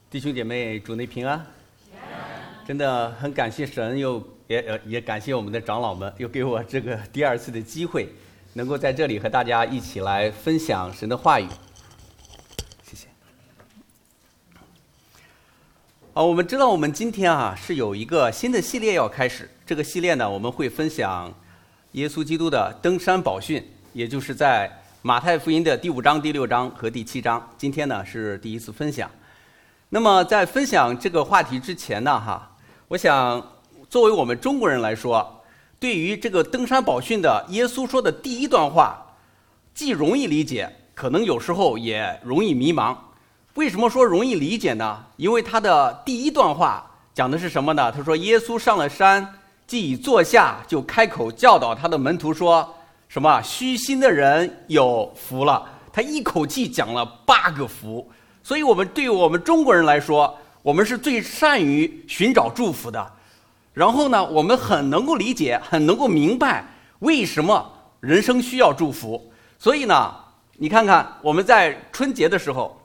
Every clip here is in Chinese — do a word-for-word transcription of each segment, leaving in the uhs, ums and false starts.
弟兄姐妹，主内平安。真的很感谢神，又也也感谢我们的长老们，又给我这个第二次的机会，能够在这里和大家一起来分享神的话语。谢谢。啊，我们知道我们今天啊是有一个新的系列要开始，这个系列呢我们会分享耶稣基督的登山宝训，也就是在马太福音的第五章、第六章和第七章。今天呢是第一次分享。那么在分享这个话题之前呢，哈，我想作为我们中国人来说，对于这个登山宝训的耶稣说的第一段话，既容易理解，可能有时候也容易迷茫。为什么说容易理解呢？因为他的第一段话讲的是什么呢？他说耶稣上了山，既已坐下，就开口教导他的门徒说什么？虚心的人有福了。他一口气讲了八个福。所以我们对于我们中国人来说，我们是最善于寻找祝福的。然后呢，我们很能够理解，很能够明白为什么人生需要祝福。所以呢，你看看我们在春节的时候，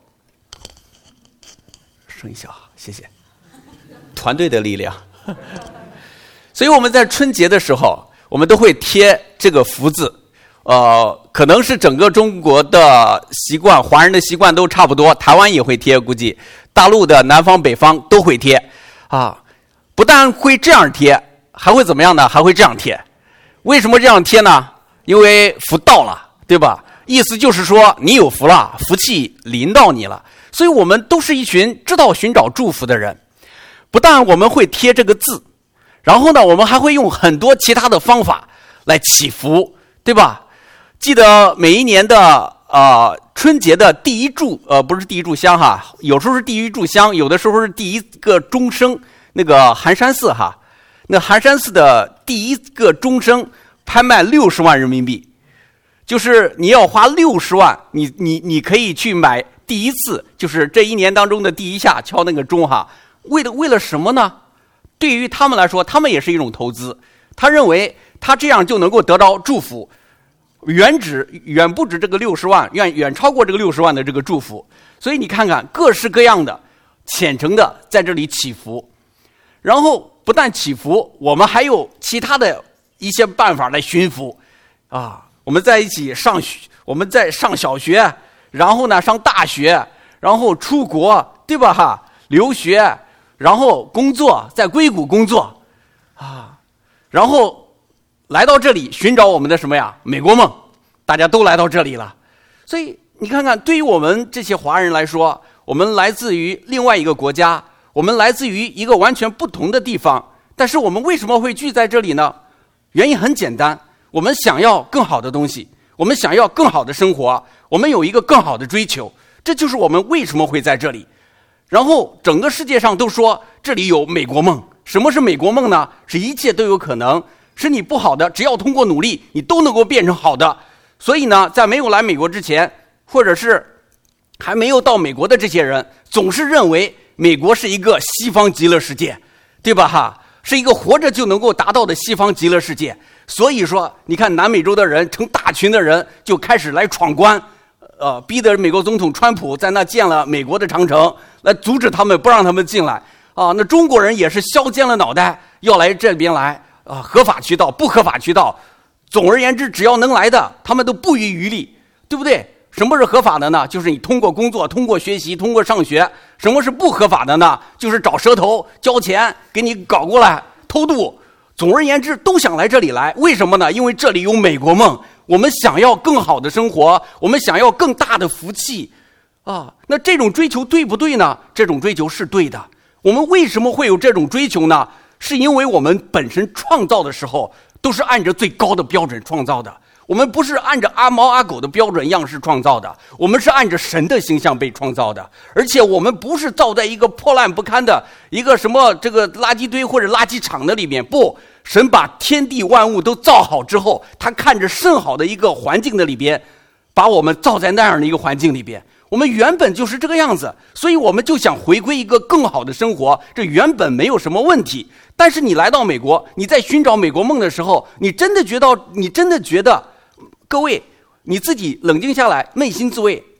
声音小，谢谢，团队的力量。所以我们在春节的时候，我们都会贴这个福字。呃，可能是整个中国的习惯，华人的习惯都差不多，台湾也会贴，估计大陆的南方北方都会贴啊。不但会这样贴，还会怎么样呢？还会这样贴。为什么这样贴呢？因为福到了，对吧？意思就是说你有福了，福气临到你了。所以我们都是一群知道寻找祝福的人。不但我们会贴这个字，然后呢，我们还会用很多其他的方法来祈福，对吧？记得每一年的呃春节的第一炷呃不是第一炷香哈，有时候是第一炷香，有的时候是第一个钟声，那个寒山寺哈，那寒山寺的第一个钟声拍卖六十万人民币，就是你要花六十万，你你你可以去买第一次，就是这一年当中的第一下敲那个钟哈。为了为了什么呢？对于他们来说，他们也是一种投资，他认为他这样就能够得到祝福。远指远不止这个六十万，远远超过这个六十万的这个祝福。所以你看看各式各样的虔诚的在这里祈福，然后不但祈福，我们还有其他的一些办法来寻福啊。我们在一起上学，我们在上小学，然后呢上大学，然后出国，对吧哈？留学，然后工作，在硅谷工作啊，然后来到这里寻找我们的什么呀？美国梦，大家都来到这里了。所以你看看，对于我们这些华人来说，我们来自于另外一个国家，我们来自于一个完全不同的地方，但是我们为什么会聚在这里呢？原因很简单，我们想要更好的东西，我们想要更好的生活，我们有一个更好的追求，这就是我们为什么会在这里。然后整个世界上都说这里有美国梦。什么是美国梦呢？是一切都有可能，是你不好的，只要通过努力，你都能够变成好的。所以呢，在没有来美国之前，或者是还没有到美国的这些人，总是认为美国是一个西方极乐世界，对吧哈？是一个活着就能够达到的西方极乐世界。所以说，你看南美洲的人，成大群的人就开始来闯关，呃，逼得美国总统川普在那建了美国的长城，来阻止他们，不让他们进来啊。那中国人也是削尖了脑袋要来这边来。啊，合法渠道、不合法渠道，总而言之，只要能来的，他们都不遗余力，对不对？什么是合法的呢？就是你通过工作、通过学习、通过上学。什么是不合法的呢？就是找蛇头交钱给你搞过来偷渡。总而言之，都想来这里来，为什么呢？因为这里有美国梦，我们想要更好的生活，我们想要更大的福气啊。那这种追求对不对呢？这种追求是对的。我们为什么会有这种追求呢？是因为我们本身创造的时候都是按着最高的标准创造的，我们不是按着阿猫阿狗的标准样式创造的，我们是按着神的形象被创造的。而且我们不是造在一个破烂不堪的一个什么这个垃圾堆或者垃圾场的里面，不，神把天地万物都造好之后，他看着甚好的一个环境的里边，把我们造在那样的一个环境里边。我们原本就是这个样子，所以我们就想回归一个更好的生活，这原本没有什么问题。但是你来到美国，你在寻找美国梦的时候，你真的觉得你真的觉得各位你自己冷静下来，扪心自问，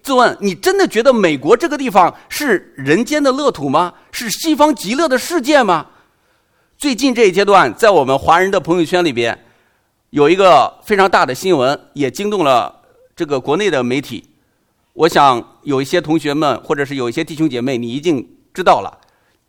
自问，你真的觉得美国这个地方是人间的乐土吗？是西方极乐的世界吗？最近这一阶段，在我们华人的朋友圈里边，有一个非常大的新闻，也惊动了这个国内的媒体。我想有一些同学们，或者是有一些弟兄姐妹，你已经知道了。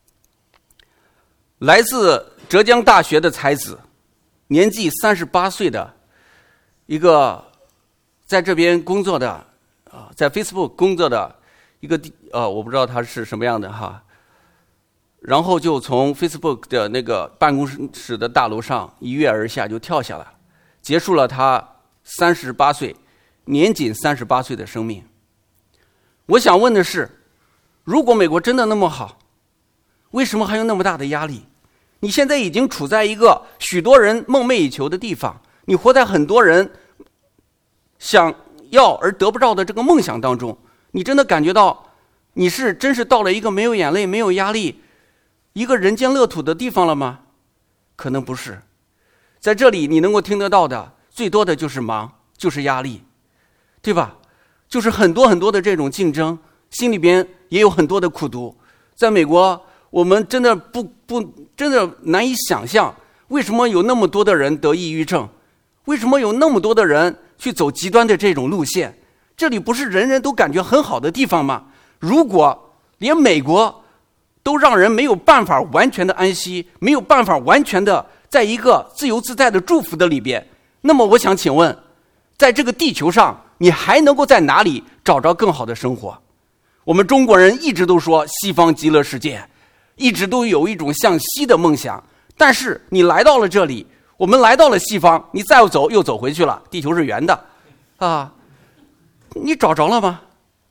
来自浙江大学的才子，年纪三十八岁的一个在这边工作的啊，在 Facebook 工作的一个呃，我不知道他是什么样的哈。然后就从 Facebook 的那个办公室的大楼上一跃而下，就跳下来，结束了他三十八岁，年仅三十八岁的生命。我想问的是，如果美国真的那么好，为什么还有那么大的压力？你现在已经处在一个许多人梦寐以求的地方，你活在很多人想要而得不到的这个梦想当中，你真的感觉到你是真是到了一个没有眼泪、没有压力、一个人间乐土的地方了吗？可能不是。在这里你能够听得到的最多的就是忙，就是压力，对吧？就是很多很多的这种竞争，心里边也有很多的苦毒。在美国，我们真的不不真的难以想象，为什么有那么多的人得抑郁症，为什么有那么多的人去走极端的这种路线？这里不是人人都感觉很好的地方吗？如果连美国都让人没有办法完全的安息，没有办法完全的在一个自由自在的祝福的里边，那么我想请问，在这个地球上，你还能够在哪里找着更好的生活？我们中国人一直都说西方极乐世界，一直都有一种向西的梦想，但是你来到了这里，我们来到了西方，你再走又走回去了，地球是圆的啊，你找着了吗？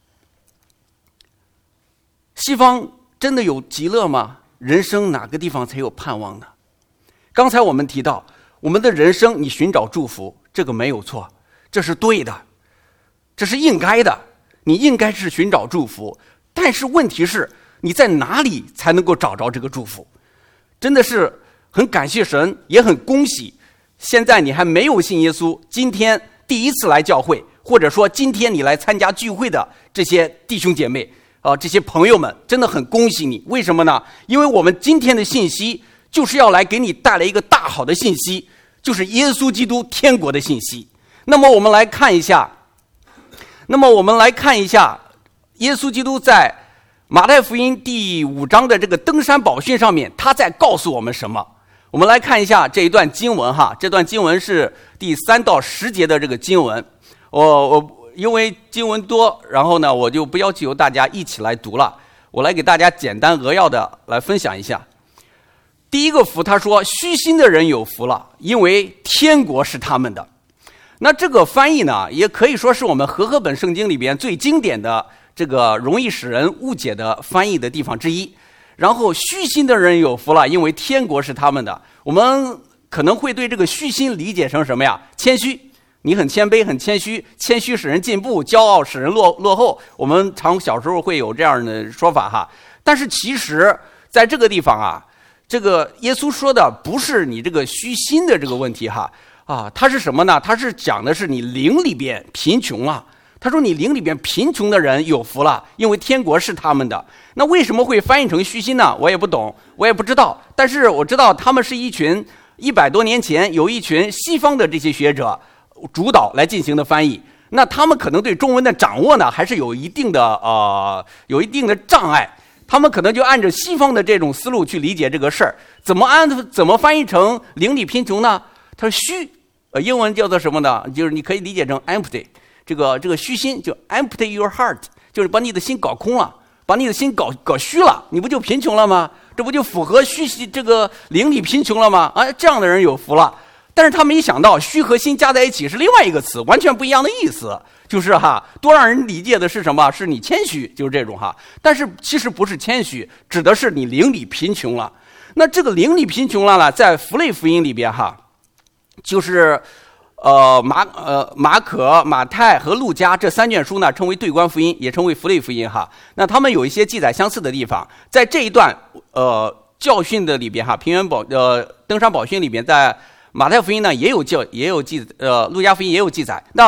西方真的有极乐吗？人生哪个地方才有盼望呢？刚才我们提到，我们的人生你寻找祝福，这个没有错，这是对的，这是应该的，你应该是寻找祝福。但是问题是，你在哪里才能够找着这个祝福？真的是很感谢神，也很恭喜，现在你还没有信耶稣，今天第一次来教会，或者说今天你来参加聚会的这些弟兄姐妹啊、呃，这些朋友们，真的很恭喜你。为什么呢？因为我们今天的信息就是要来给你带来一个大好的信息，就是耶稣基督天国的信息。那么我们来看一下，那么我们来看一下耶稣基督在马太福音第五章的这个登山宝训上面，他在告诉我们什么？我们来看一下这一段经文哈，这段经文是第三到十节的这个经文。我我因为经文多，然后呢，我就不要求大家一起来读了，我来给大家简单扼要的来分享一下。第一个福，他说虚心的人有福了，因为天国是他们的。那这个翻译呢，也可以说是我们和合本圣经里边最经典的这个容易使人误解的翻译的地方之一。然后虚心的人有福了，因为天国是他们的。我们可能会对这个虚心理解成什么呀？谦虚，你很谦卑很谦虚，谦虚使人进步，骄傲使人落落后。我们常小时候会有这样的说法哈。但是其实在这个地方啊，这个耶稣说的不是你这个虚心的这个问题哈啊，他是什么呢？他是讲的是你灵里边贫穷了。他说你灵里边贫穷的人有福了，因为天国是他们的。那为什么会翻译成虚心呢？我也不懂，我也不知道。但是我知道他们是一群一百多年前有一群西方的这些学者主导来进行的翻译。那他们可能对中文的掌握呢，还是有一定的呃有一定的障碍。他们可能就按照西方的这种思路去理解这个事儿。怎么按怎么翻译成灵里贫穷呢？他说虚，呃，英文叫做什么呢？就是你可以理解成 empty。这个这个虚心就 empty your heart， 就是把你的心搞空了，把你的心搞搞虚了，你不就贫穷了吗？这不就符合虚心这个灵里贫穷了吗？啊，这样的人有福了。但是他没想到虚和心加在一起是另外一个词，完全不一样的意思，就是哈，多让人理解的是什么？是你谦虚，就是这种哈。但是其实不是谦虚，指的是你灵里贫穷了。那这个灵里贫穷了呢，在符类福音里边哈，就是呃马呃马可、马太和路加这三卷书呢，称为对观福音，也称为符类福音哈。那他们有一些记载相似的地方，在这一段呃教训的里边哈，平原宝呃登山宝训里边，在马太福音呢也有教也有记呃路加福音也有记载。那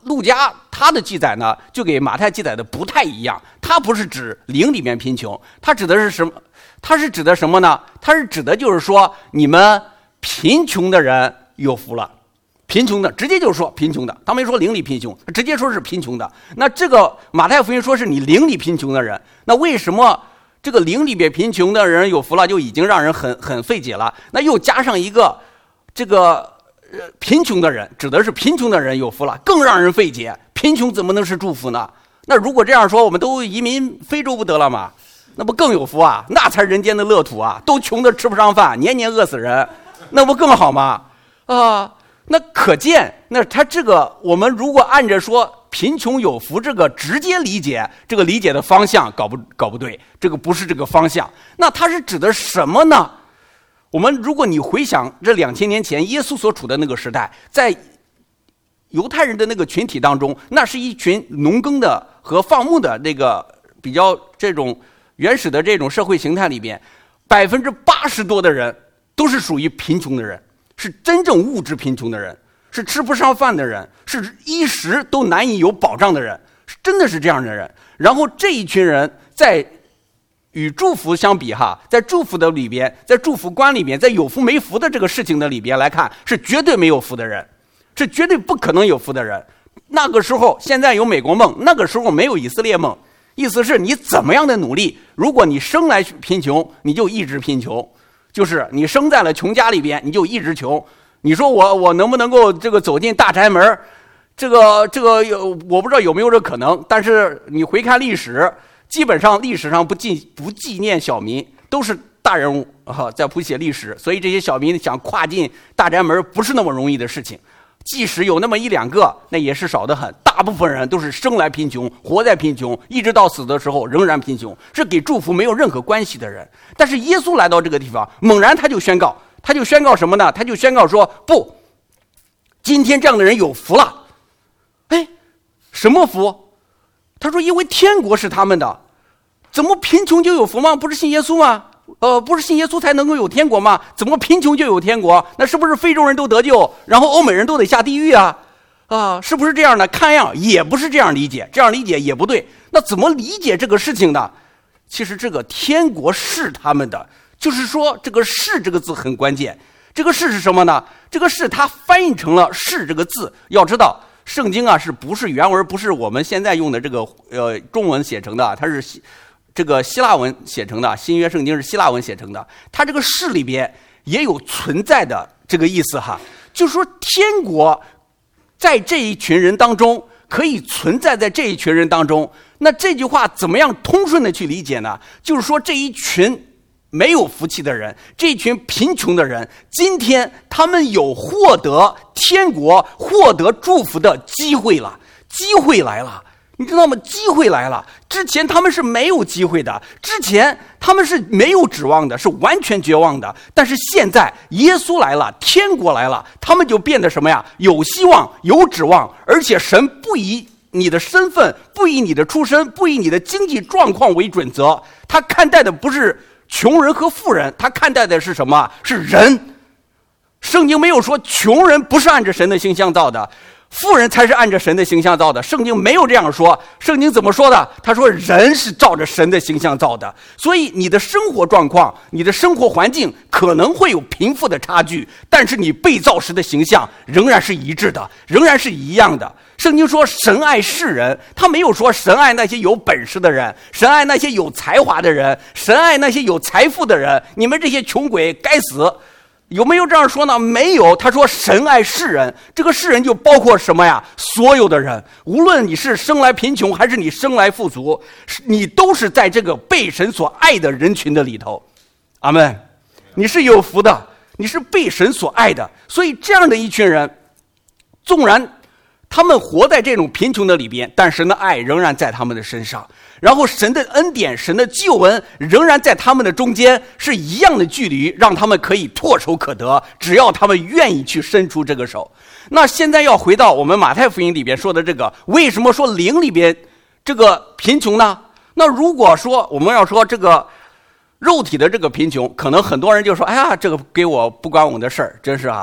路加他的记载呢，就给马太记载的不太一样。他不是指灵里面贫穷，他指的是什么？他是指的什么呢？他是指的就是说，你们贫穷的人有福了。贫穷的，直接就说贫穷的，他没说灵里贫穷，直接说是贫穷的。那这个马太福音说是你灵里贫穷的人，那为什么这个灵里边贫穷的人有福了，就已经让人很很费解了？那又加上一个这个呃贫穷的人，指的是贫穷的人有福了，更让人费解。贫穷怎么能是祝福呢？那如果这样说，我们都移民非洲不得了吗？那不更有福啊？那才人间的乐土啊！都穷得吃不上饭，年年饿死人，那不更好吗？啊！那可见，那他这个我们如果按着说贫穷有福这个直接理解，这个理解的方向搞不搞不对，这个不是这个方向。那他是指的什么呢？我们如果你回想这两千年前耶稣所处的那个时代，在犹太人的那个群体当中，那是一群农耕的和放牧的那个比较这种原始的这种社会形态里边，百分之八十多的人都是属于贫穷的人。是真正物质贫穷的人，是吃不上饭的人，是衣食都难以有保障的人，真的是这样的人。然后这一群人在与祝福相比哈，在祝福的里边，在祝福观里边，在有福没福的这个事情的里边来看，是绝对没有福的人，是绝对不可能有福的人。那个时候现在有美国梦，那个时候没有以色列梦，意思是你怎么样的努力，如果你生来贫穷，你就一直贫穷。就是你生在了穷家里边，你就一直穷。你说我我能不能够这个走进大宅门？这个这个有我不知道有没有这可能。但是你回看历史，基本上历史上不纪不纪念小民，都是大人物啊在谱写历史。所以这些小民想跨进大宅门不是那么容易的事情。即使有那么一两个，那也是少得很。大部分人都是生来贫穷，活在贫穷，一直到死的时候仍然贫穷，是给祝福没有任何关系的人。但是耶稣来到这个地方，猛然他就宣告，他就宣告什么呢？他就宣告说，不，今天这样的人有福了。哎，什么福？他说因为天国是他们的。怎么贫穷就有福吗？不是信耶稣吗？呃，不是信耶稣才能够有天国吗？怎么贫穷就有天国？那是不是非洲人都得救，然后欧美人都得下地狱啊？啊，是不是这样的？看样也不是这样理解，这样理解也不对。那怎么理解这个事情呢？其实这个天国是他们的，就是说这个是这个字很关键。这个是是什么呢？这个是它翻译成了是这个字。要知道圣经啊，是不是原文不是我们现在用的这个呃中文写成的，它是这个希腊文写成的，新约圣经是希腊文写成的。它这个是里边也有存在的这个意思哈，就是说天国在这一群人当中可以存在在这一群人当中。那这句话怎么样通顺的去理解呢？就是说这一群没有福气的人，这一群贫穷的人，今天他们有获得天国获得祝福的机会了，机会来了，你知道吗？机会来了。之前他们是没有机会的，之前他们是没有指望的，是完全绝望的。但是现在耶稣来了，天国来了，他们就变得什么呀？有希望，有指望。而且神不以你的身份，不以你的出身，不以你的经济状况为准则，他看待的不是穷人和富人，他看待的是什么？是人。圣经没有说穷人不是按着神的形象造的，富人才是按着神的形象造的，圣经没有这样说。圣经怎么说的？他说人是照着神的形象造的。所以你的生活状况，你的生活环境可能会有贫富的差距，但是你被造时的形象仍然是一致的，仍然是一样的。圣经说神爱世人，他没有说神爱那些有本事的人，神爱那些有才华的人，神爱那些有财富的人，你们这些穷鬼该死。有没有这样说呢？没有。他说神爱世人，这个世人就包括什么呀？所有的人，无论你是生来贫穷还是你生来富足，你都是在这个被神所爱的人群的里头。阿们。你是有福的，你是被神所爱的。所以这样的一群人，纵然他们活在这种贫穷的里边，但神的爱仍然在他们的身上，然后神的恩典，神的救恩仍然在他们的中间，是一样的距离，让他们可以唾手可得，只要他们愿意去伸出这个手。那现在要回到我们马太福音里边说的这个，为什么说灵里边这个贫穷呢？那如果说我们要说这个肉体的这个贫穷，可能很多人就说，哎呀，这个给我不关我的事儿，真是啊，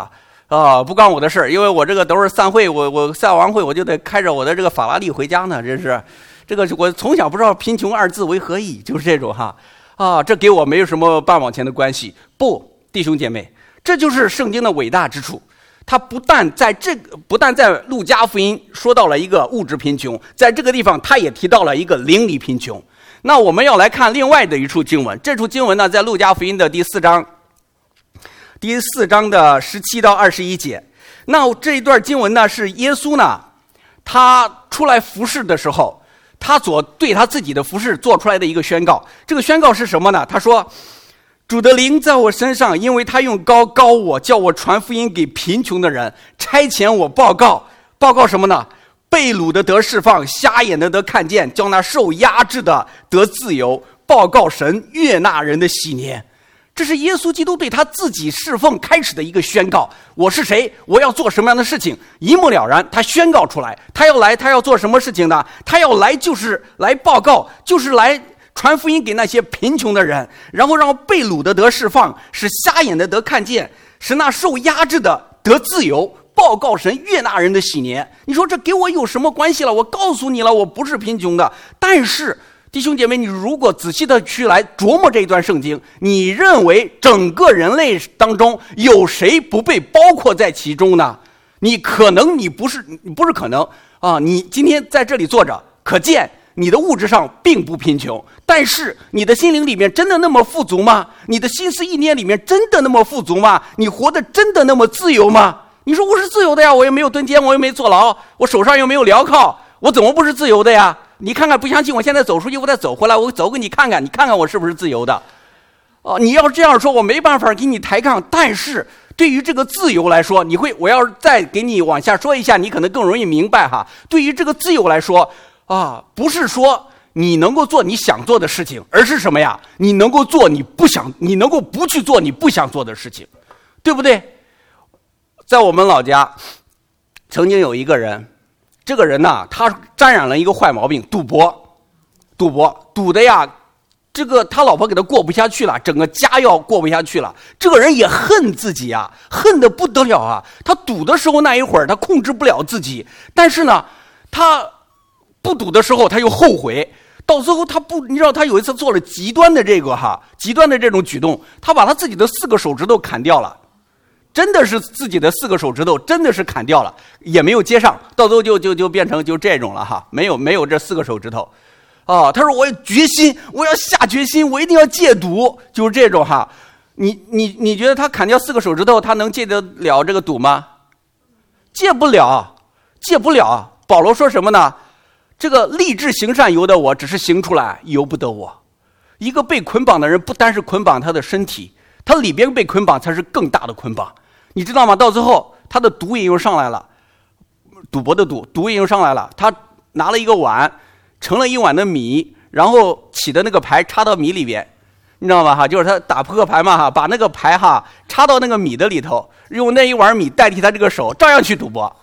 啊、呃，不关我的事儿，因为我这个都是散会，我我散完会我就得开着我的这个法拉利回家呢，这是，这个我从小不知道贫穷二字为何意，就是这种哈，啊，这给我没有什么半毛钱的关系。不，弟兄姐妹，这就是圣经的伟大之处。他不但在这个，不但在路加福音说到了一个物质贫穷，在这个地方他也提到了一个灵里贫穷。那我们要来看另外的一处经文，这处经文呢，在路加福音的第四章，第四章的十七到二十一节。那这一段经文呢，是耶稣呢，他出来服侍的时候，他所对他自己的服侍做出来的一个宣告。这个宣告是什么呢？他说，主的灵在我身上，因为他用膏膏我，叫我传福音给贫穷的人，差遣我报告，报告什么呢？被掳的得释放，瞎眼的得看见，叫那受压制的得自由，报告神悦纳人的喜年。这是耶稣基督对他自己侍奉开始的一个宣告。我是谁？我要做什么样的事情？一目了然，他宣告出来。他要来，他要做什么事情呢？他要来就是来报告，就是来传福音给那些贫穷的人，然后让被掳的得释放，使瞎眼的得看见，使那受压制的得自由，报告神悦纳人的喜年。你说这给我有什么关系了？我告诉你了，我不是贫穷的。但是弟兄姐妹，你如果仔细的去来琢磨这一段圣经，你认为整个人类当中有谁不被包括在其中呢？你可能你不是你不是可能啊！你今天在这里坐着，可见你的物质上并不贫穷，但是你的心灵里面真的那么富足吗？你的心思意念里面真的那么富足吗？你活得真的那么自由吗？你说我是自由的呀，我又没有蹲监，我又没坐牢，我手上又没有镣铐，我怎么不是自由的呀？你看看，不相信，我现在走出去，我再走回来，我走给你看看，你看看我是不是自由的？哦，你要这样说，我没办法给你抬杠。但是对于这个自由来说，你会，我要再给你往下说一下，你可能更容易明白哈。对于这个自由来说啊，不是说你能够做你想做的事情，而是什么呀？你能够做你不想，你能够不去做你不想做的事情，对不对？在我们老家，曾经有一个人，这个人呢，他沾染了一个坏毛病，赌博，赌博，赌的呀，这个他老婆给他过不下去了，整个家要过不下去了。这个人也恨自己啊，恨得不得了啊。他赌的时候那一会儿，他控制不了自己，但是呢，他不赌的时候他又后悔。到最后他不，你知道他有一次做了极端的这个哈，极端的这种举动，他把他自己的四个手指头砍掉了。真的是自己的四个手指头真的是砍掉了，也没有接上，到最后就就就变成就这种了哈，没有没有这四个手指头，啊，他说我决心，我要下决心，我一定要戒赌，就是这种哈。你你你觉得他砍掉四个手指头，他能戒得了这个赌吗？戒不了，戒不了。保罗说什么呢？这个立志行善由得我，只是行出来由不得我。一个被捆绑的人，不单是捆绑他的身体，他里边被捆绑才是更大的捆绑。你知道吗？到最后他的毒瘾又上来了，赌博的赌，毒瘾又上来了。他拿了一个碗，盛了一碗的米，然后起的那个牌插到米里边，你知道吗？哈，就是他打扑克牌嘛，哈，把那个牌哈插到那个米的里头，用那一碗米代替他这个手，照样去赌博，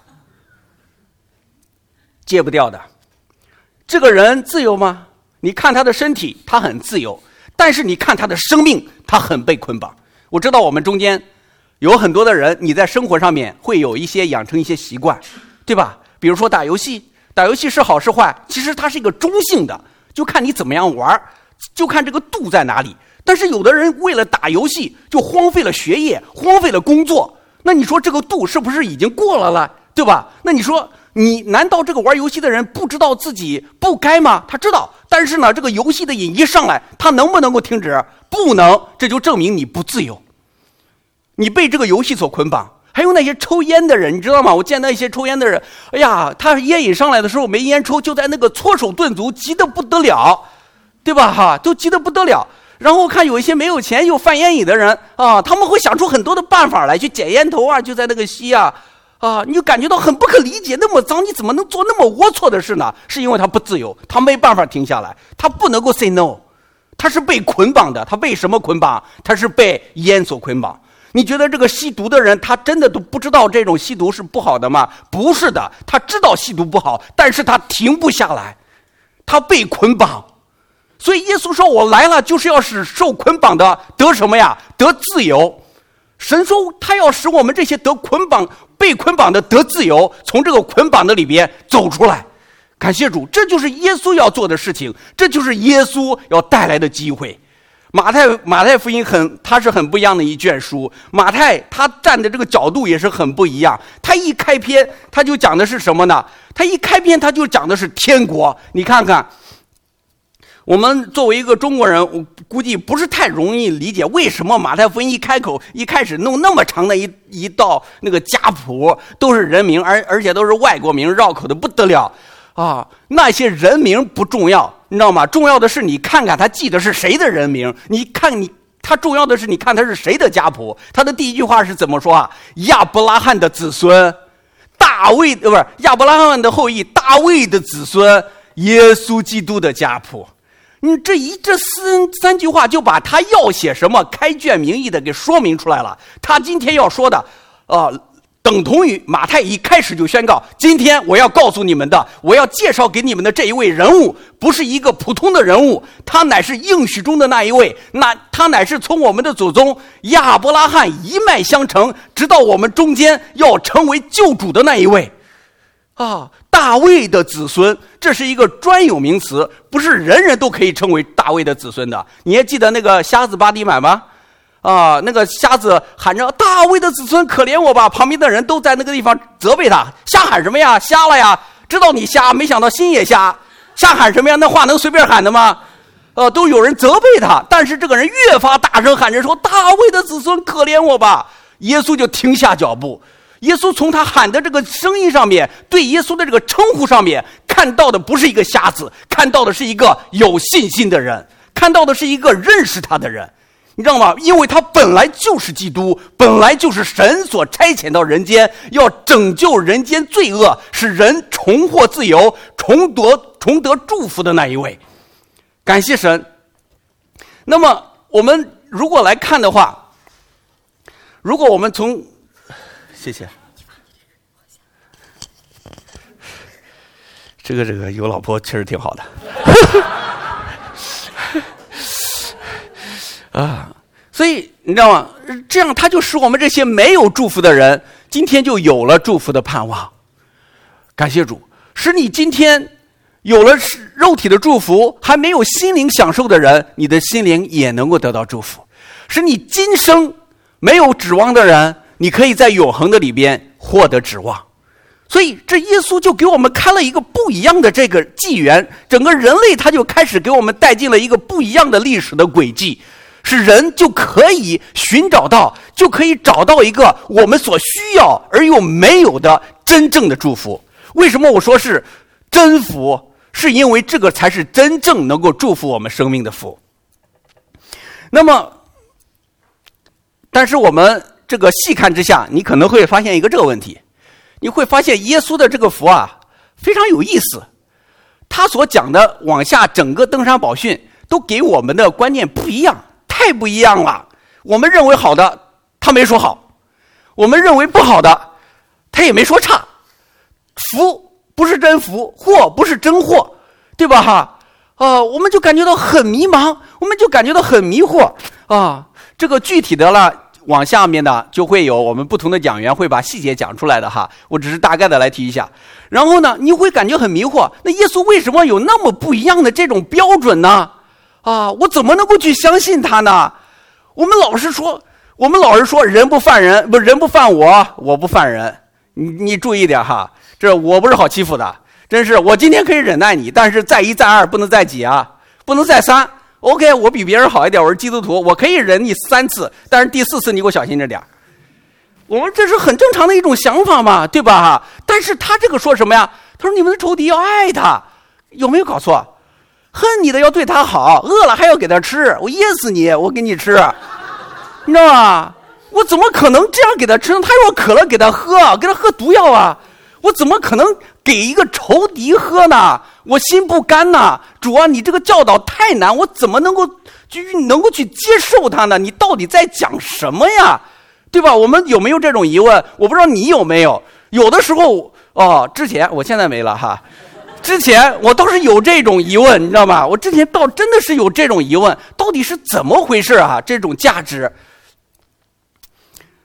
戒不掉的。这个人自由吗？你看他的身体，他很自由，但是你看他的生命，他很被捆绑。我知道我们中间有很多的人，你在生活上面会有一些养成一些习惯，对吧？比如说打游戏，打游戏是好是坏，其实它是一个中性的，就看你怎么样玩，就看这个度在哪里。但是有的人为了打游戏就荒废了学业，荒废了工作，那你说这个度是不是已经过了了，对吧？那你说你难道这个玩游戏的人不知道自己不该吗？他知道，但是呢，这个游戏的瘾一上来，他能不能够停止？不能，这就证明你不自由，你被这个游戏所捆绑。还有那些抽烟的人，你知道吗？我见到一些抽烟的人，哎呀，他烟瘾上来的时候没烟抽，就在那个搓手顿足，急得不得了，对吧？哈，都急得不得了。然后看有一些没有钱又犯烟瘾的人啊，他们会想出很多的办法来去捡烟头啊，就在那个吸啊啊，你就感觉到很不可理解，那么脏，你怎么能做那么龌龊的事呢？是因为他不自由，他没办法停下来，他不能够 say no， 他是被捆绑的。他被什么捆绑？他是被烟所捆绑。你觉得这个吸毒的人，他真的都不知道这种吸毒是不好的吗？不是的，他知道吸毒不好，但是他停不下来，他被捆绑。所以耶稣说，我来了就是要使受捆绑的得什么呀？得自由。 神说他要使我们这些得捆绑、被捆绑的得自由，从这个捆绑的里边走出来。感谢主，这就是耶稣要做的事情，这就是耶稣要带来的机会。马太马太福音很，它是很不一样的一卷书。马太他站的这个角度也是很不一样。他一开篇他就讲的是什么呢？他一开篇他就讲的是天国。你看看，我们作为一个中国人，我估计不是太容易理解为什么马太福音一开口一开始弄那么长的一一道那个家谱，都是人名，而而且都是外国名，绕口的不得了啊！那些人名不重要，你知道吗？重要的是你看看他记的是谁的人名，你看你他重要的是你看他是谁的家谱。他的第一句话是怎么说啊？亚伯拉罕的子孙，大卫呃不是亚伯拉罕的后裔，大卫的子孙，耶稣基督的家谱。你这一这三三句话就把他要写什么开卷明义的给说明出来了。他今天要说的，呃。等同于马太一开始就宣告，今天我要告诉你们的，我要介绍给你们的这一位人物，不是一个普通的人物，他乃是应许中的那一位，那他乃是从我们的祖宗亚伯拉罕一脉相承，直到我们中间要成为救主的那一位啊，大卫的子孙，这是一个专有名词，不是人人都可以称为大卫的子孙的。你还记得那个瞎子巴底买吗？啊，那个瞎子喊着大卫的子孙可怜我吧，旁边的人都在那个地方责备他，瞎喊什么呀，瞎了呀，知道你瞎，没想到心也瞎，瞎喊什么呀，那话能随便喊的吗？呃，都有人责备他，但是这个人越发大声喊着说大卫的子孙可怜我吧，耶稣就停下脚步。耶稣从他喊的这个声音上面，对耶稣的这个称呼上面，看到的不是一个瞎子，看到的是一个有信心的人，看到的是一个认识他的人。你知道吗？因为他本来就是基督，本来就是神所差遣到人间，要拯救人间罪恶，使人重获自由，重得重得祝福的那一位。感谢神。那么我们如果来看的话，如果我们从谢谢这个这个有老婆确实挺好的啊，所以你知道吗？这样他就使我们这些没有祝福的人，今天就有了祝福的盼望。感谢主，使你今天有了肉体的祝福，还没有心灵享受的人，你的心灵也能够得到祝福。使你今生没有指望的人，你可以在永恒的里边获得指望。所以这耶稣就给我们开了一个不一样的这个纪元，整个人类他就开始给我们带进了一个不一样的历史的轨迹。是人就可以寻找到，就可以找到一个我们所需要而又没有的真正的祝福。为什么我说是真福？是因为这个才是真正能够祝福我们生命的福。那么，但是我们这个细看之下，你可能会发现一个这个问题，你会发现耶稣的这个福啊非常有意思。他所讲的往下整个登山宝训都给我们的观念不一样。太不一样了，我们认为好的他没说好，我们认为不好的他也没说差。福不是真福，祸不是真祸，对吧哈？啊，我们就感觉到很迷茫，我们就感觉到很迷惑啊。这个具体的了，往下面呢就会有我们不同的讲员会把细节讲出来的哈，我只是大概的来提一下。然后呢，你会感觉很迷惑，那耶稣为什么有那么不一样的这种标准呢？啊，我怎么能够去相信他呢？我们老是说，我们老是说人不犯人，不人不犯我，我不犯人。你你注意点哈，这我不是好欺负的，真是我今天可以忍耐你，但是再一再二不能再几啊，不能再三。OK， 我比别人好一点，我是基督徒，我可以忍你三次，但是第四次你给我小心着点。我们这是很正常的一种想法嘛，对吧哈？但是他这个说什么呀？他说你们的仇敌要爱他，有没有搞错？恨你的要对他好，饿了还要给他吃，我噎死你，我给你吃，你知道吗？我怎么可能这样给他吃呢？他说渴了给他喝，给他喝毒药啊，我怎么可能给一个仇敌喝呢？我心不甘呐，主啊，你这个教导太难，我怎么能够去能够去接受他呢？你到底在讲什么呀？对吧？我们有没有这种疑问？我不知道你有没有。有的时候哦，之前我现在没了哈。之前我倒是有这种疑问，你知道吗？我之前倒真的是有这种疑问，到底是怎么回事啊？这种价值，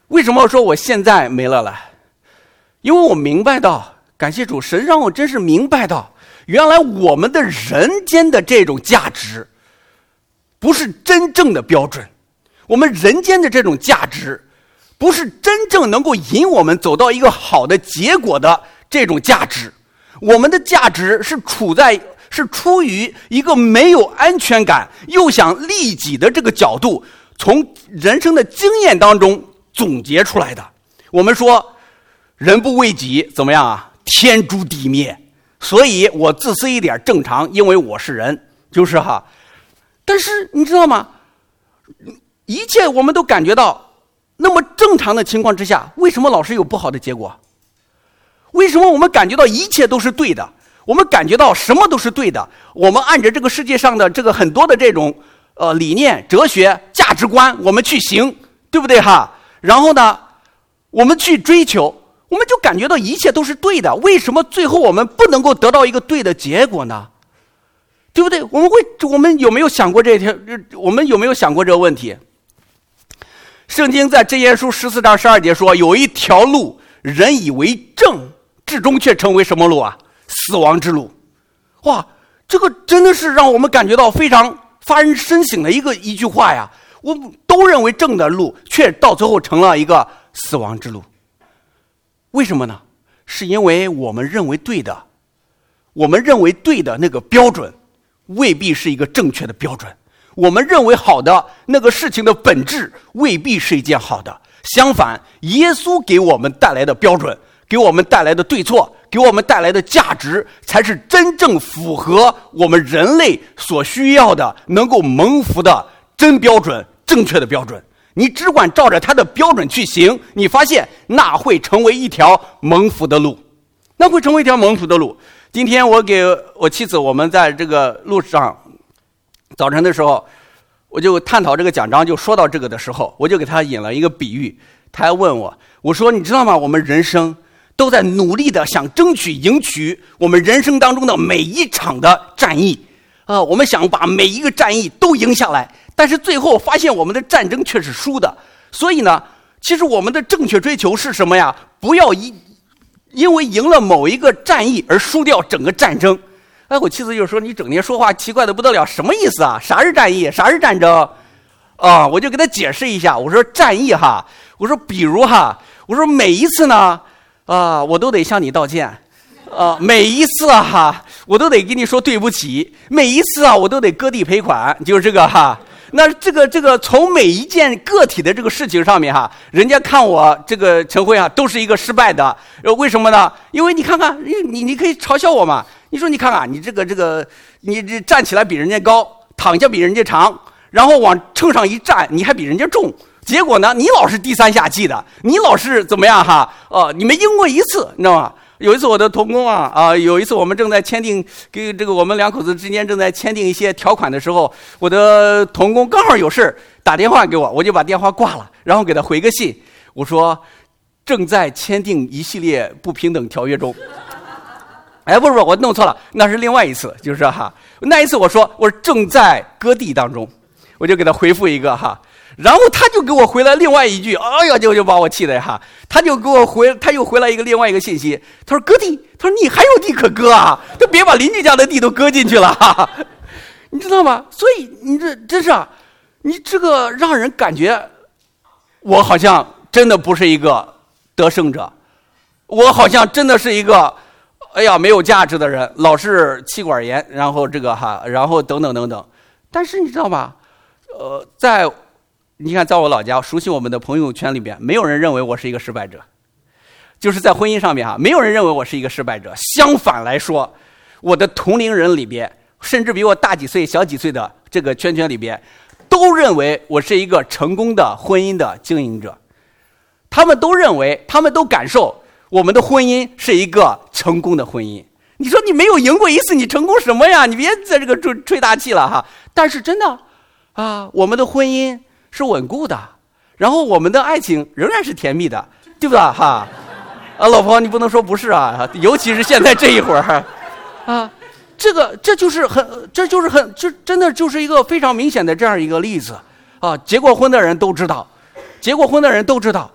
为什么说我现在没了呢？因为我明白到，感谢主，神让我真是明白到，原来我们的人间的这种价值不是真正的标准，我们人间的这种价值不是真正能够引我们走到一个好的结果的这种价值，我们的价值是处在是出于一个没有安全感又想利己的这个角度，从人生的经验当中总结出来的。我们说人不为己怎么样啊？天诛地灭。所以我自私一点正常，因为我是人，就是哈。但是你知道吗？一切我们都感觉到那么正常的情况之下，为什么老是有不好的结果？为什么我们感觉到一切都是对的？我们感觉到什么都是对的？我们按着这个世界上的这个很多的这种呃理念、哲学、价值观，我们去行，对不对哈？然后呢，我们去追求，我们就感觉到一切都是对的。为什么最后我们不能够得到一个对的结果呢？对不对？我们会，我们有没有想过这条？我们有没有想过这个问题？圣经在箴言书十四章十二节说，有一条路，人以为正，至终却成为什么路啊？死亡之路。哇，这个真的是让我们感觉到非常发人深省的一个一句话呀！我们都认为正的路，却到最后成了一个死亡之路。为什么呢？是因为我们认为对的，我们认为对的那个标准，未必是一个正确的标准。我们认为好的那个事情的本质，未必是一件好的。相反，耶稣给我们带来的标准，给我们带来的对错，给我们带来的价值，才是真正符合我们人类所需要的能够蒙福的真标准，正确的标准。你只管照着他的标准去行，你发现那会成为一条蒙福的路，那会成为一条蒙福的路。今天我给我妻子，我们在这个路上早晨的时候，我就探讨这个讲章，就说到这个的时候，我就给他引了一个比喻。他还问我，我说你知道吗？我们人生都在努力的想争取赢取我们人生当中的每一场的战役啊、呃，我们想把每一个战役都赢下来，但是最后发现我们的战争却是输的。所以呢，其实我们的正确追求是什么呀？不要一因为赢了某一个战役而输掉整个战争。哎，我妻子就说，你整天说话奇怪的不得了，什么意思啊？啥是战役？啥是战争？啊，我就给他解释一下，我说战役哈，我说比如哈，我说每一次呢，啊，我都得向你道歉，啊，每一次哈，我都得跟你说对不起，每一次啊，我都得割地赔款，就是这个哈。那这个这个从每一件个体的这个事情上面哈，人家看我这个陈辉啊，都是一个失败的。呃，为什么呢？因为你看看，你你可以嘲笑我嘛。你说你看看，你这个这个，你这站起来比人家高，躺下比人家长，然后往秤上一站，你还比人家重。结果呢，你老是低三下气的，你老是怎么样哈？哦、呃，你没赢过一次，你知道吗？有一次我的同工啊啊、呃，有一次我们正在签订，跟这个我们两口子之间正在签订一些条款的时候，我的同工刚好有事打电话给我，我就把电话挂了，然后给他回个信，我说正在签订一系列不平等条约中。哎，不是不是，我弄错了，那是另外一次，就是哈，那一次我说我正在割地当中，我就给他回复一个哈。然后他就给我回来另外一句，哎呀，就就把我气的哈，他就给我回，他又回来一个另外一个信息，他说割地，他说你还有地可割啊，就别把邻居家的地都割进去了，哈哈，你知道吗？所以你这真是啊，你这个让人感觉我好像真的不是一个得胜者，我好像真的是一个哎呀没有价值的人，老是气管炎，然后这个哈，然后等等等等。但是你知道吗？呃，在你看，在我老家，熟悉我们的朋友圈里边，没有人认为我是一个失败者，就是在婚姻上面哈，没有人认为我是一个失败者。相反来说，我的同龄人里边，甚至比我大几岁、小几岁的这个圈圈里边，都认为我是一个成功的婚姻的经营者。他们都认为，他们都感受我们的婚姻是一个成功的婚姻。你说你没有赢过一次，你成功什么呀？你别在这个吹吹大气了哈。但是真的啊，我们的婚姻是稳固的，然后我们的爱情仍然是甜蜜的，对不对哈？啊，老婆，你不能说不是啊，尤其是现在这一会儿，啊，这个这就是很，这就是很，这真的就是一个非常明显的这样一个例子啊。结过婚的人都知道，结过婚的人都知道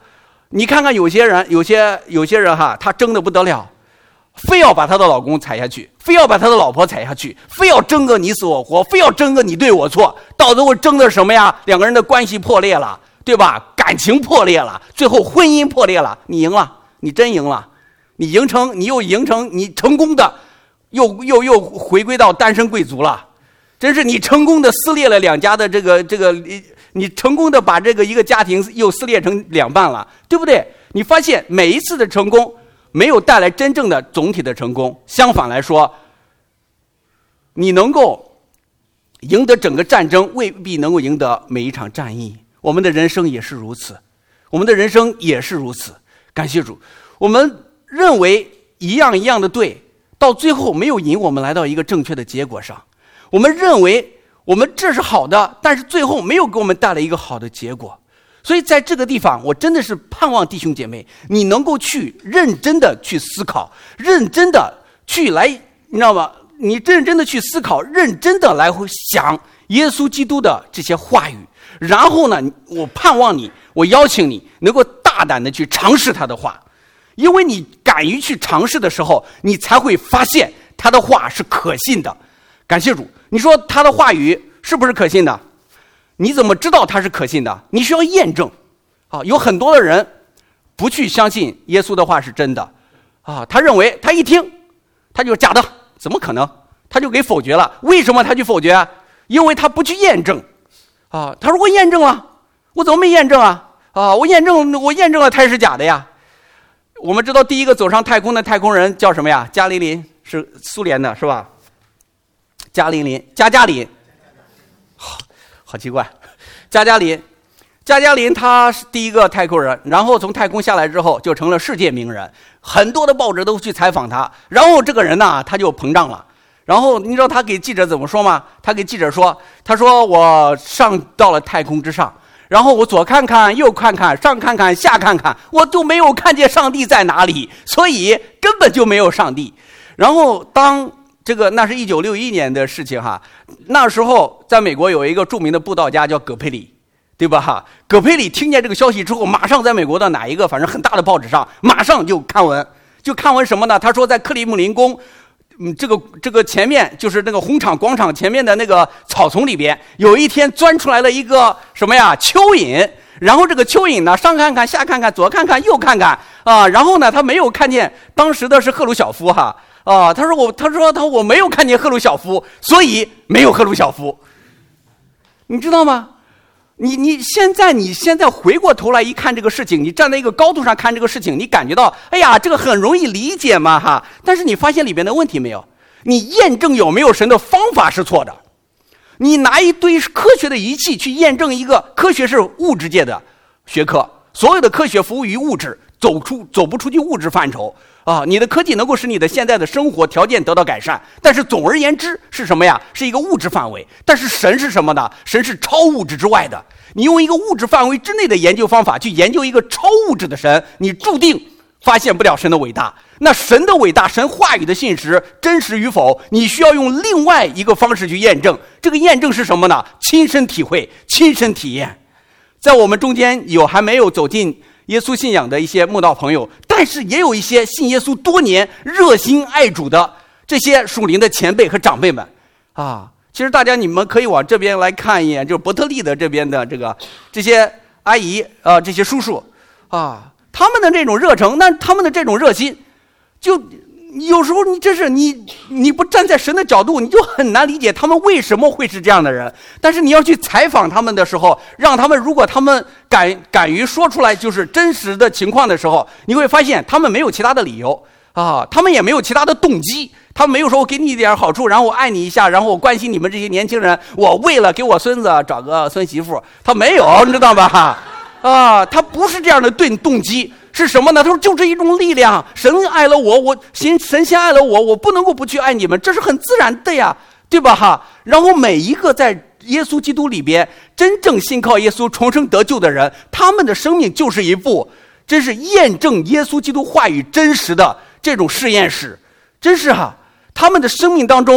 你看看有些人，有些有些人哈，他争得不得了，非要把他的老公踩下去，非要把他的老婆踩下去，非要争个你死我活，非要争个你对我错，到最后争的什么呀？两个人的关系破裂了，对吧？感情破裂了，最后婚姻破裂了，你赢了，你真赢了，你赢成，你又赢成，你成功的，又又又回归到单身贵族了，真是你成功的撕裂了两家的这个这个，你成功的把这个一个家庭又撕裂成两半了，对不对？你发现每一次的成功没有带来真正的总体的成功，相反来说，你能够赢得整个战争，未必能够赢得每一场战役。我们的人生也是如此，我们的人生也是如此。感谢主，我们认为一样一样的对，到最后没有引我们来到一个正确的结果上。我们认为我们这是好的，但是最后没有给我们带来一个好的结果。所以在这个地方，我真的是盼望弟兄姐妹，你能够去认真的去思考，认真的去来，你知道吗？你认真的去思考，认真的来想耶稣基督的这些话语。然后呢，我盼望你，我邀请你能够大胆的去尝试他的话，因为你敢于去尝试的时候，你才会发现他的话是可信的。感谢主，你说他的话语是不是可信的？你怎么知道他是可信的？你需要验证啊！有很多的人不去相信耶稣的话是真的啊，他认为他一听他就是假的，怎么可能？他就给否决了。为什么他去否决？因为他不去验证啊。他说我验证了，我怎么没验证啊？啊，我验证，我验证了他是假的呀。我们知道第一个走上太空的太空人叫什么呀？加林林，是苏联的，是吧？加林林，加加林。好，好奇怪，加加林，加加林他是第一个太空人，然后从太空下来之后就成了世界名人，很多的报纸都去采访他，然后这个人呢他就膨胀了，然后你知道他给记者怎么说吗？他给记者说，他说我上到了太空之上，然后我左看看右看看上看看下看看，我就没有看见上帝在哪里，所以根本就没有上帝。然后当这个那是一九六一年的事情哈，那时候在美国有一个著名的布道家叫葛佩里，对吧哈？葛佩里听见这个消息之后，马上在美国的哪一个反正很大的报纸上，马上就刊文，就刊文什么呢？他说在克里姆林宫，嗯，这个这个前面就是那个红场广场前面的那个草丛里边，有一天钻出来了一个什么呀？蚯蚓。然后这个蚯蚓呢，上看看下看看左看看右看看啊，然后呢，他没有看见当时的是赫鲁晓夫哈。啊，他说我，他说他我没有看见赫鲁晓夫，所以没有赫鲁晓夫，你知道吗？你你现在你现在回过头来一看这个事情，你站在一个高度上看这个事情，你感觉到，哎呀，这个很容易理解嘛哈。但是你发现里边的问题没有？你验证有没有神的方法是错的。你拿一堆科学的仪器去验证一个，科学是物质界的学科，所有的科学服务于物质，走出走不出去物质范畴。啊，你的科技能够使你的现在的生活条件得到改善，但是总而言之是什么呀？是一个物质范围。但是神是什么呢？神是超物质之外的。你用一个物质范围之内的研究方法去研究一个超物质的神，你注定发现不了神的伟大。那神的伟大，神话语的信实真实与否，你需要用另外一个方式去验证。这个验证是什么呢？亲身体会，亲身体验。在我们中间有还没有走进耶稣信仰的一些慕道朋友，但是也有一些信耶稣多年、热心爱主的这些属灵的前辈和长辈们啊。其实大家你们可以往这边来看一眼，就是伯特利的这边的这个这些阿姨啊、呃，这些叔叔啊，他们的这种热诚，那他们的这种热心，就有时候你真是你你不站在神的角度，你就很难理解他们为什么会是这样的人。但是你要去采访他们的时候，让他们如果他们敢敢于说出来就是真实的情况的时候，你会发现他们没有其他的理由啊，他们也没有其他的动机，他们没有说我给你一点好处，然后我爱你一下，然后我关心你们这些年轻人，我为了给我孙子找个孙媳妇，他没有，你知道吧？啊，他不是这样的对动机。是什么呢？他说就这一种力量，神爱了我，我神神先爱了我，我不能够不去爱你们，这是很自然的呀，对吧哈？然后每一个在耶稣基督里边真正信靠耶稣重生得救的人，他们的生命就是一部真是验证耶稣基督话语真实的这种实验室，真是哈，他们的生命当中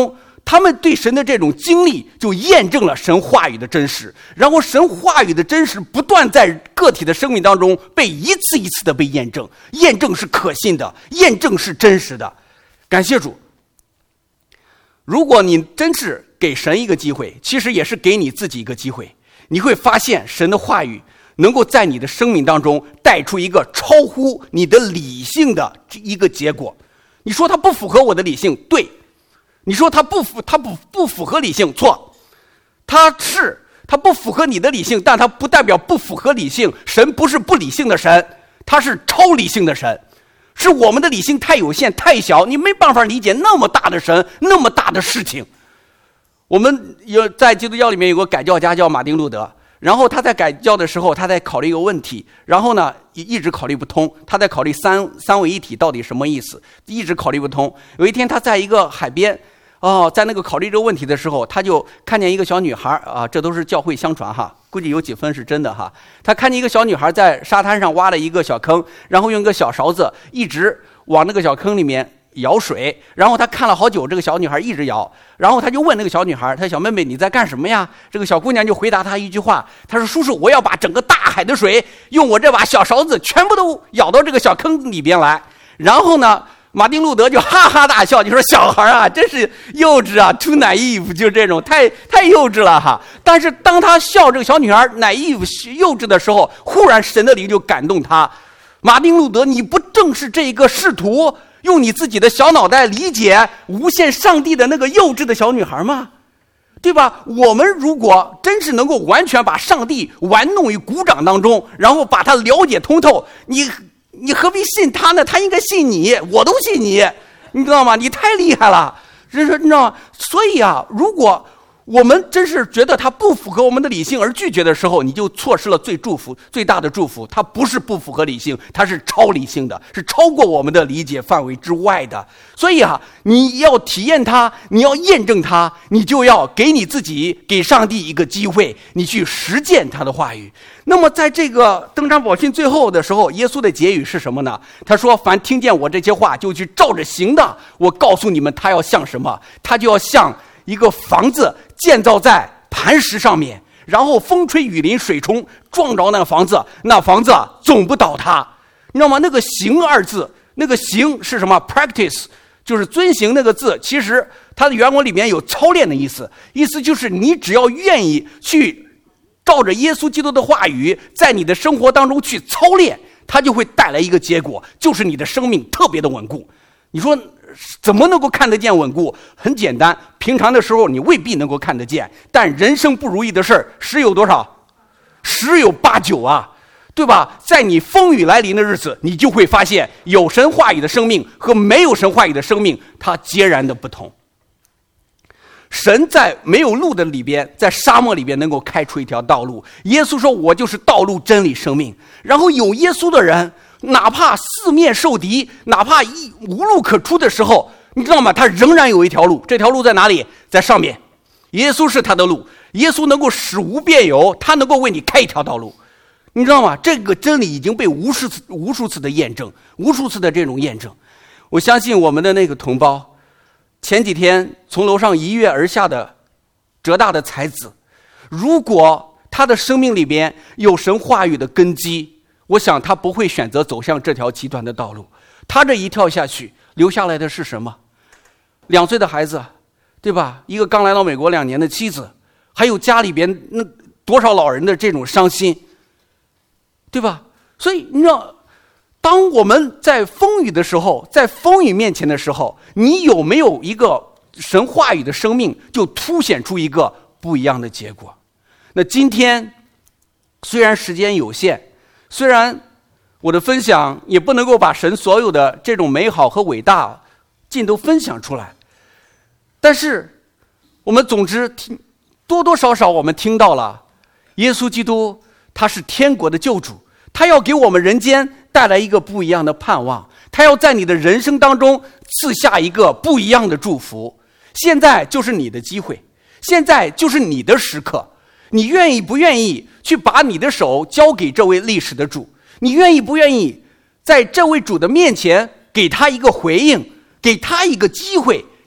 他们对神的这种经历就验证了神话语的真实，然后神话语的真实不断在个体的生命当中被一次一次的被验证，验证是可信的，验证是真实的。感谢主。如果你真是给神一个机会，其实也是给你自己一个机会，你会发现神的话语能够在你的生命当中带出一个超乎你的理性的一个结果。你说它不符合我的理性，对；你说它不符，它不不符合理性，错。它是它不符合你的理性，但它不代表不符合理性。神不是不理性的神，他是超理性的神。是我们的理性太有限太小，你没办法理解那么大的神，那么大的事情。我们有在基督教里面有个改教家叫马丁路德，然后他在改教的时候，他在考虑一个问题，然后呢一直考虑不通。他在考虑三三位一体到底什么意思，一直考虑不通。有一天他在一个海边，哦，在那个考虑这个问题的时候，他就看见一个小女孩啊，这都是教会相传哈，估计有几分是真的哈。他看见一个小女孩在沙滩上挖了一个小坑，然后用一个小勺子一直往那个小坑里面舀水，然后他看了好久，这个小女孩一直舀，然后他就问那个小女孩，他说小妹妹你在干什么呀？这个小姑娘就回答他一句话，他说叔叔，我要把整个大海的水用我这把小勺子全部都舀到这个小坑里边来。然后呢马丁路德就哈哈大笑，就说小孩啊真是幼稚啊 too naive， 就这种太太幼稚了哈。但是当他笑这个小女孩 naive 幼稚的时候，忽然神的灵就感动他，马丁路德，你不正是这一个试图用你自己的小脑袋理解无限上帝的那个幼稚的小女孩吗？对吧？我们如果真是能够完全把上帝玩弄于股掌当中，然后把他了解通透，你你何必信他呢？他应该信你，我都信你，你知道吗？你太厉害了，这是你知道吗？所以啊，如果我们真是觉得它不符合我们的理性而拒绝的时候，你就错失了最祝福最大的祝福。它不是不符合理性，它是超理性的，是超过我们的理解范围之外的。所以啊，你要体验它，你要验证它，你就要给你自己给上帝一个机会，你去实践他的话语。那么在这个登山宝训最后的时候，耶稣的结语是什么呢？他说凡听见我这些话就去照着行的，我告诉你们他要像什么？他就要像一个房子建造在磐石上面，然后风吹雨淋水冲撞着那个房子，那房子总不倒塌。你知道吗？那个行二字，那个行是什么？ practice， 就是遵行那个字，其实它的原文里面有操练的意思，意思就是你只要愿意去照着耶稣基督的话语在你的生活当中去操练，它就会带来一个结果，就是你的生命特别的稳固。你说怎么能够看得见稳固？很简单，平常的时候你未必能够看得见，但人生不如意的事儿十有多少？十有八九啊，对吧？在你风雨来临的日子，你就会发现有神话语的生命和没有神话语的生命它截然的不同。神在没有路的里边，在沙漠里边能够开出一条道路。耶稣说我就是道路真理生命。然后有耶稣的人，哪怕四面受敌，哪怕一无路可出的时候，你知道吗？他仍然有一条路。这条路在哪里？在上面。耶稣是他的路，耶稣能够使无变有，他能够为你开一条道路。你知道吗？这个真理已经被无数次无数次的验证，无数次的这种验证。我相信我们的那个同胞，前几天从楼上一跃而下的浙大的才子，如果他的生命里边有神话语的根基，我想他不会选择走向这条极端的道路。他这一跳下去，留下来的是什么？两岁的孩子，对吧？一个刚来到美国两年的妻子，还有家里边那多少老人的这种伤心，对吧？所以你知道，当我们在风雨的时候，在风雨面前的时候，你有没有一个神话语的生命，就凸显出一个不一样的结果。那今天虽然时间有限，虽然我的分享也不能够把神所有的这种美好和伟大尽都分享出来，但是我们总之听多多少少我们听到了耶稣基督他是天国的救主，他要给我们人间带来一个不一样的盼望，他要在你的人生当中赐下一个不一样的祝福。现在就是你的机会，现在就是你的时刻，你愿意不愿意去把你的手交给这位历史的主？你愿意不愿意在这位主的面前给他一个回应，给他一个机会，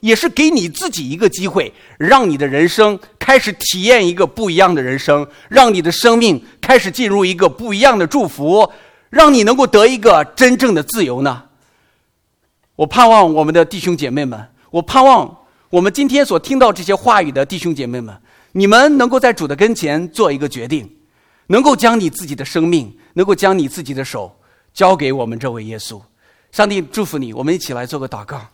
也是给你自己一个机会，让你的人生开始体验一个不一样的人生，让你的生命开始进入一个不一样的祝福，让你能够得一个真正的自由呢？我盼望我们的弟兄姐妹们，我盼望我们今天所听到这些话语的弟兄姐妹们，你们能够在主的跟前做一个决定，能够将你自己的生命，能够将你自己的手交给我们这位耶稣。上帝祝福你，我们一起来做个祷告。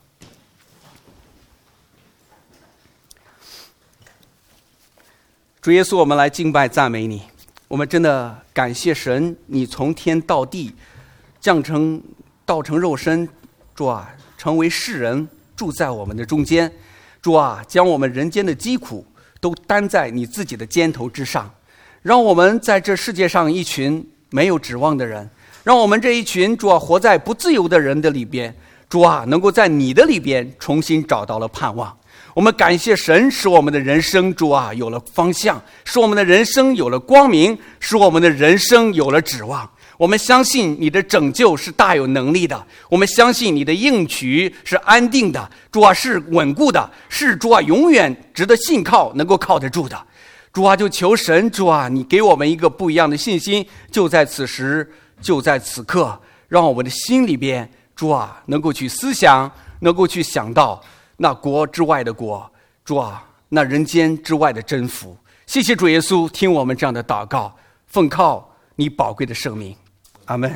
主耶稣，我们来敬拜赞美你，我们真的感谢神，你从天到地降成道成肉身，主啊，成为世人，住在我们的中间。主啊，将我们人间的疾苦都担在你自己的肩头之上，让我们在这世界上一群没有指望的人，让我们这一群主啊活在不自由的人的里边，主啊能够在你的里边重新找到了盼望。我们感谢神，使我们的人生主啊有了方向，使我们的人生有了光明，使我们的人生有了指望。我们相信你的拯救是大有能力的，我们相信你的应许是安定的，主啊是稳固的，是主啊永远值得信靠，能够靠得住的。主啊，就求神，主啊，你给我们一个不一样的信心，就在此时，就在此刻，让我们的心里边，主啊，能够去思想，能够去想到那国之外的国，主啊，那人间之外的真福。谢谢主耶稣，听我们这样的祷告，奉靠你宝贵的圣名，阿们。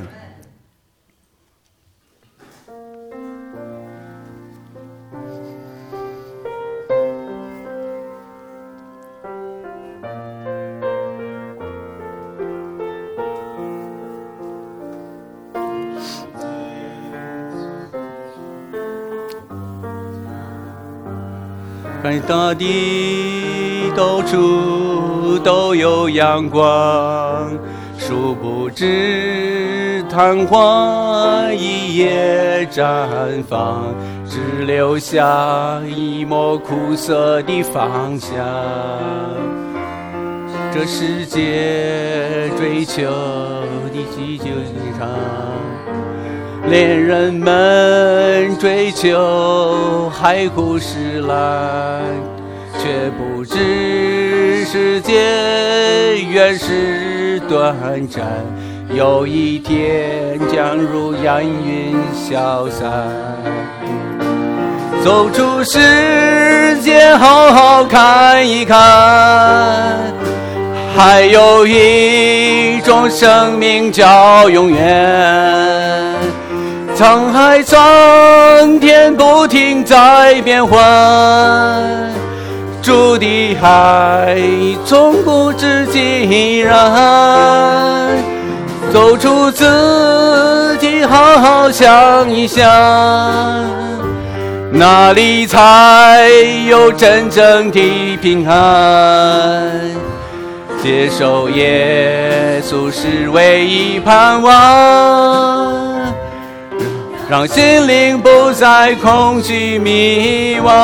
在大地到处都有阳光，殊不知昙花一夜绽放，只留下一抹苦涩的芳香。这世界追求的急救一场，恋人们追求海枯石烂，却不知世界原是短暂，有一天将如烟云消散。走出世界好好看一看，还有一种生命叫永远。沧海桑田不停在变换，主的爱从不知竟然。走出自己好好想一想，哪里才有真正的平安。接受耶稣是唯一盼望，让心灵不再恐惧迷惘。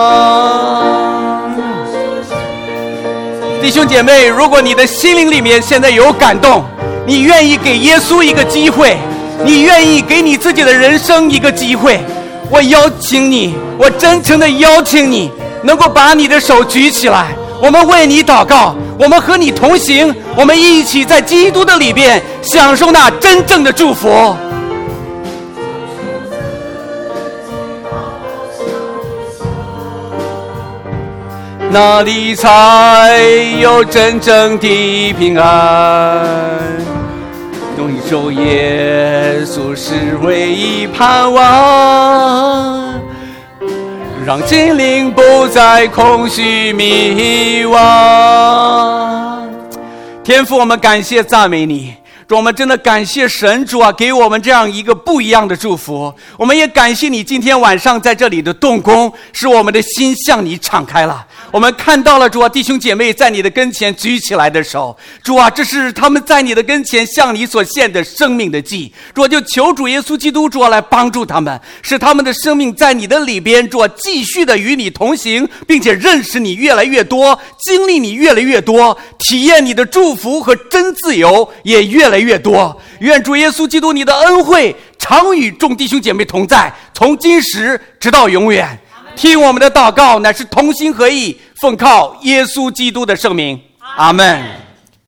弟兄姐妹，如果你的心灵里面现在有感动，你愿意给耶稣一个机会，你愿意给你自己的人生一个机会，我邀请你，我真诚的邀请你，能够把你的手举起来，我们为你祷告，我们和你同行，我们一起在基督的里边享受那真正的祝福。哪里才有真正的平安？永守耶稣是唯一盼望，让心灵不再空虚迷惘。天父，我们感谢赞美你，主，我们真的感谢神，主啊，给我们这样一个不一样的祝福。我们也感谢你今天晚上在这里的动工，使我们的心向你敞开了。我们看到了，主啊，弟兄姐妹在你的跟前举起来的手，主啊，这是他们在你的跟前向你所献的生命的祭。主啊，就求主耶稣基督，主啊，来帮助他们，使他们的生命在你的里边，主啊，继续的与你同行，并且认识你越来越多，经历你越来越多，体验你的祝福和真自由也越来越多。愿主耶稣基督你的恩惠常与众弟兄姐妹同在，从今时直到永远。 听我们的祷告乃是同心合意，奉靠耶稣基督的圣名，阿们。